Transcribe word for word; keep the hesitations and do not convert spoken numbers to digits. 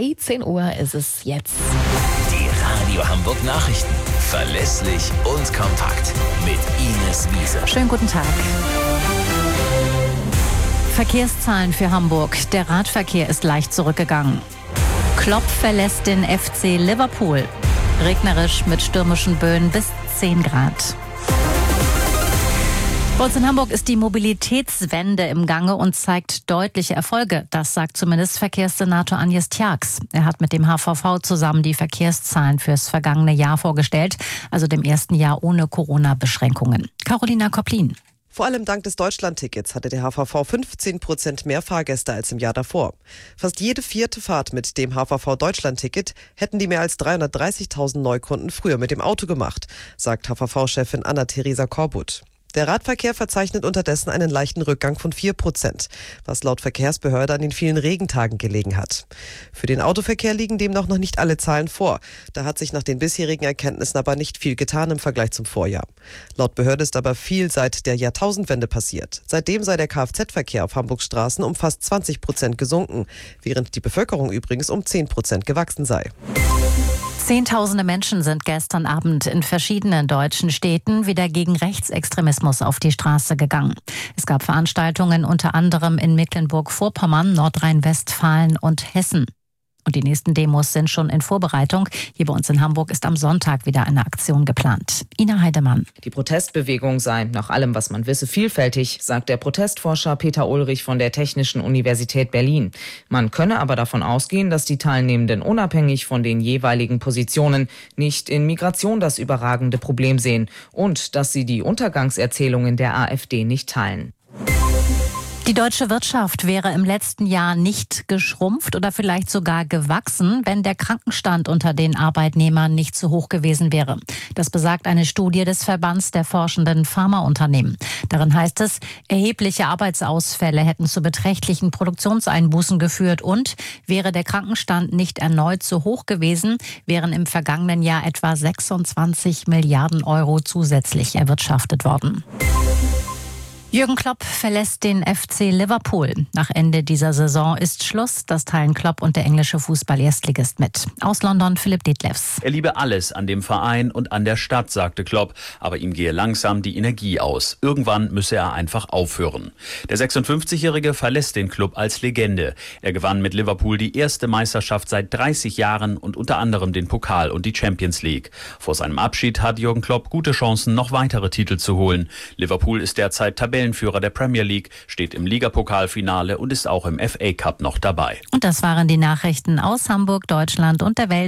dreizehn Uhr ist es jetzt. Die Radio Hamburg Nachrichten. Verlässlich und kompakt. Mit Ines Wiese. Schönen guten Tag. Verkehrszahlen für Hamburg. Der Radverkehr ist leicht zurückgegangen. Klopp verlässt den F C Liverpool. Regnerisch mit stürmischen Böen bis zehn Grad. Bei uns in Hamburg ist die Mobilitätswende im Gange und zeigt deutliche Erfolge. Das sagt zumindest Verkehrssenator Agnes Tjax. Er hat mit dem H V V zusammen die Verkehrszahlen fürs vergangene Jahr vorgestellt, also dem ersten Jahr ohne Corona-Beschränkungen. Carolina Kopplin. Vor allem dank des Deutschlandtickets hatte der H V V fünfzehn Prozent mehr Fahrgäste als im Jahr davor. Fast jede vierte Fahrt mit dem H V V Deutschlandticket hätten die mehr als dreihundertdreißigtausend Neukunden früher mit dem Auto gemacht, sagt H V V-Chefin Anna-Theresa Korbut. Der Radverkehr verzeichnet unterdessen einen leichten Rückgang von vier Prozent, was laut Verkehrsbehörde an den vielen Regentagen gelegen hat. Für den Autoverkehr liegen demnach noch nicht alle Zahlen vor. Da hat sich nach den bisherigen Erkenntnissen aber nicht viel getan im Vergleich zum Vorjahr. Laut Behörde ist aber viel seit der Jahrtausendwende passiert. Seitdem sei der Kfz-Verkehr auf Hamburgs Straßen um fast zwanzig Prozent gesunken, während die Bevölkerung übrigens um zehn Prozent gewachsen sei. Zehntausende Menschen sind gestern Abend in verschiedenen deutschen Städten wieder gegen Rechtsextremismus auf die Straße gegangen. Es gab Veranstaltungen unter anderem in Mecklenburg-Vorpommern, Nordrhein-Westfalen und Hessen. Und die nächsten Demos sind schon in Vorbereitung. Hier bei uns in Hamburg ist am Sonntag wieder eine Aktion geplant. Ina Heidemann. Die Protestbewegung sei, nach allem, was man wisse, vielfältig, sagt der Protestforscher Peter Ulrich von der Technischen Universität Berlin. Man könne aber davon ausgehen, dass die Teilnehmenden unabhängig von den jeweiligen Positionen nicht in Migration das überragende Problem sehen und dass sie die Untergangserzählungen der AfD nicht teilen. Die deutsche Wirtschaft wäre im letzten Jahr nicht geschrumpft oder vielleicht sogar gewachsen, wenn der Krankenstand unter den Arbeitnehmern nicht so hoch gewesen wäre. Das besagt eine Studie des Verbands der forschenden Pharmaunternehmen. Darin heißt es, erhebliche Arbeitsausfälle hätten zu beträchtlichen Produktionseinbußen geführt und wäre der Krankenstand nicht erneut so hoch gewesen, wären im vergangenen Jahr etwa sechsundzwanzig Milliarden Euro zusätzlich erwirtschaftet worden. Jürgen Klopp verlässt den F C Liverpool. Nach Ende dieser Saison ist Schluss. Das teilen Klopp und der englische Fußball-Erstligist mit. Aus London Philipp Detlefs. Er liebe alles an dem Verein und an der Stadt, sagte Klopp. Aber ihm gehe langsam die Energie aus. Irgendwann müsse er einfach aufhören. Der sechsundfünfzigjährige verlässt den Club als Legende. Er gewann mit Liverpool die erste Meisterschaft seit dreißig Jahren und unter anderem den Pokal und die Champions League. Vor seinem Abschied hat Jürgen Klopp gute Chancen, noch weitere Titel zu holen. Liverpool ist derzeit Tabellenführer der Premier League, steht im Ligapokalfinale und ist auch im F A Cup noch dabei. Und das waren die Nachrichten aus Hamburg, Deutschland und der Welt.